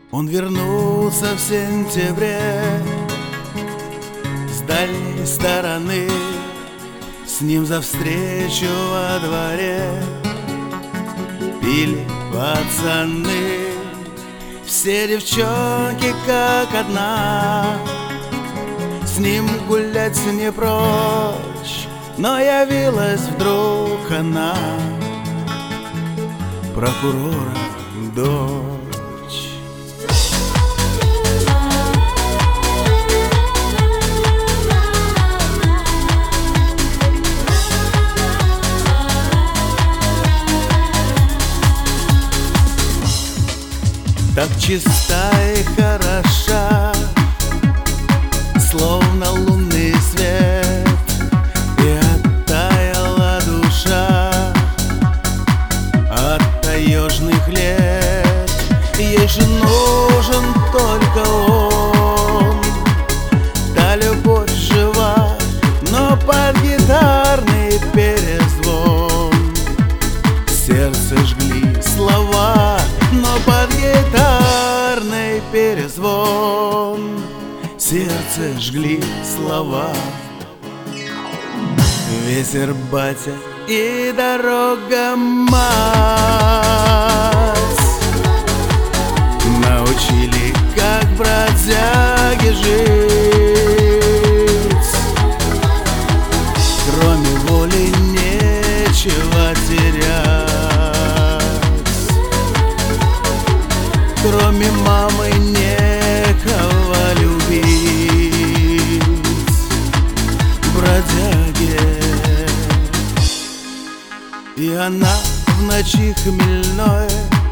Он вернулся в сентябре с дальней стороны. С ним за встречу во дворе пили пацаны. Все девчонки как одна, с ним гулять не прочь. Но явилась вдруг она, прокурора дочь. Так чиста и хороша, словно лунный свет, и оттаяла душа от таежных лет. Ей же нужен только он, та любовь жива, но под гитарный перезвон сердце жгли слова, но под гитарный перезвон сердце жгли слова. Ветер, батя и дорога мать научили, как бродяги жить. Кроме воли нечего терять, кроме мамы некого любить. Бродяге. И она в ночи хмельной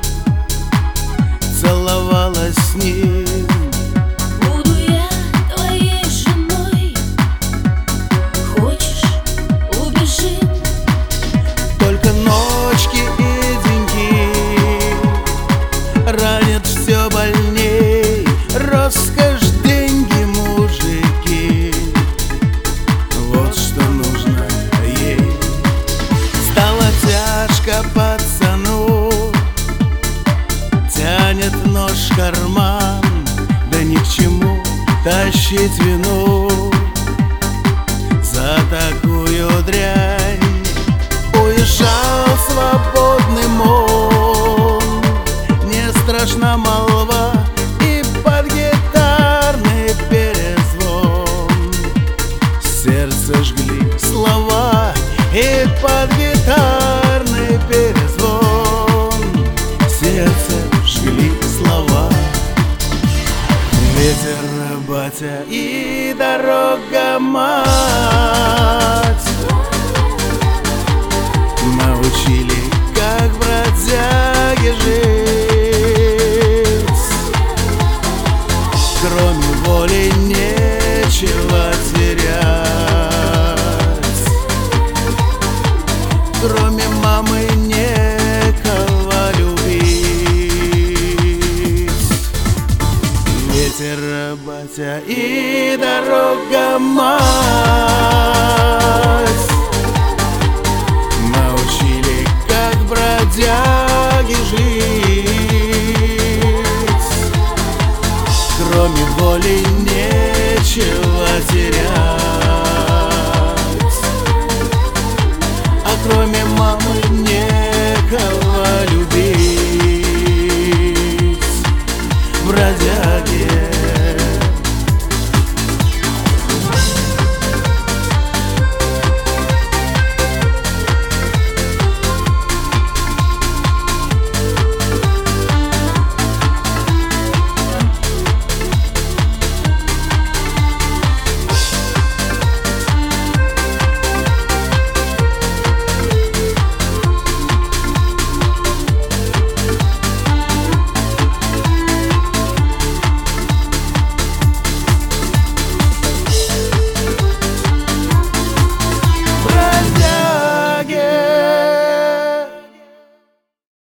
целовалась с ним. Буду я твоей женой, хочешь — убежим. Только ночки и деньги ранят все больней. Роскошь, деньги, мужики, вот что нужно ей. Стало тяжко пацану, тянет нож в карман, да ни к чему тащить вину за такую дрянь. Уезжал свободным он, не страшна молва, и под гитарный перезвон сердце жгли слова, и под гитарный перезвон сердце жгли слова. Ветер, батя и дорога мать научили, как бродяги жить. Кроме воли нечего терять, кроме мамы некого любить. Ветер, батя и дорога мать научили, как бродяги жить.